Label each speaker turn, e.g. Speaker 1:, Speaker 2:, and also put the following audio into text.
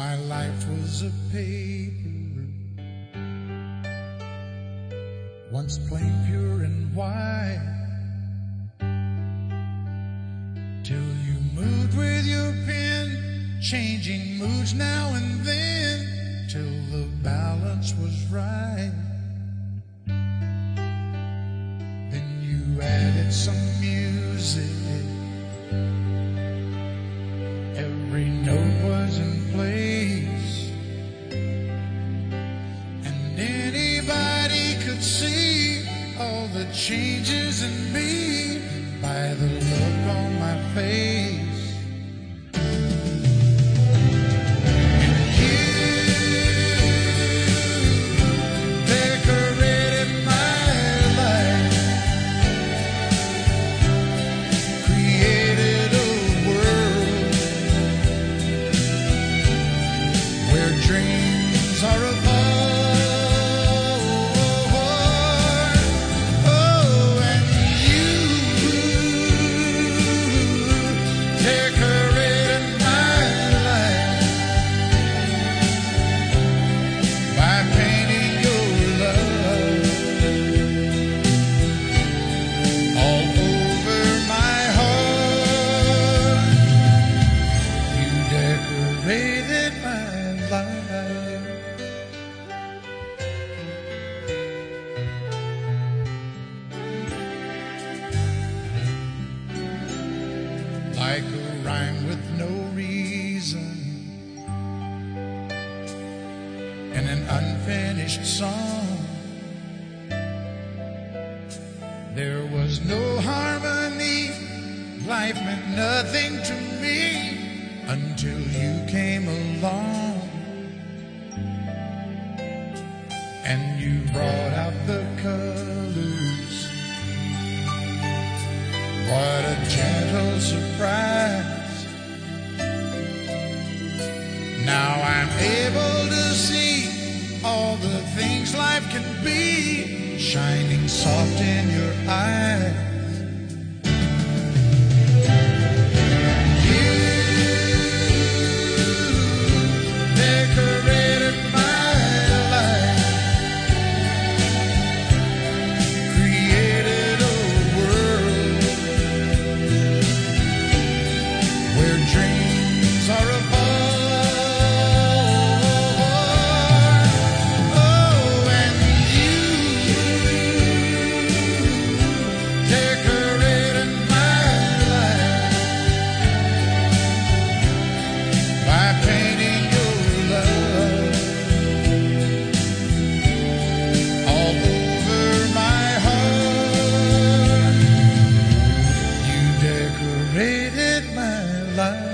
Speaker 1: My life was a paper, once plain, pure, and white, till you moved with your pen, changing moods now and then, till the balance was right. Then you added some music, every note was in place, and anybody could see all the changes in me by the look on my face. And you decorated my life, created a world where dreams are apart. Oh, and you decorated my life by painting your love all over my heart. You decorated my life. Like a rhyme with no reason, and an unfinished song. There was no harmony, life meant nothing to me until you came along. And you brought out the colors. What a gentle surprise. Now I'm able to see all the things life can be, shining soft in your eyes. You decorated my life, created a world where dreams are apart. Oh, and you decorated my life by painting your love all over my heart. You decorated my life.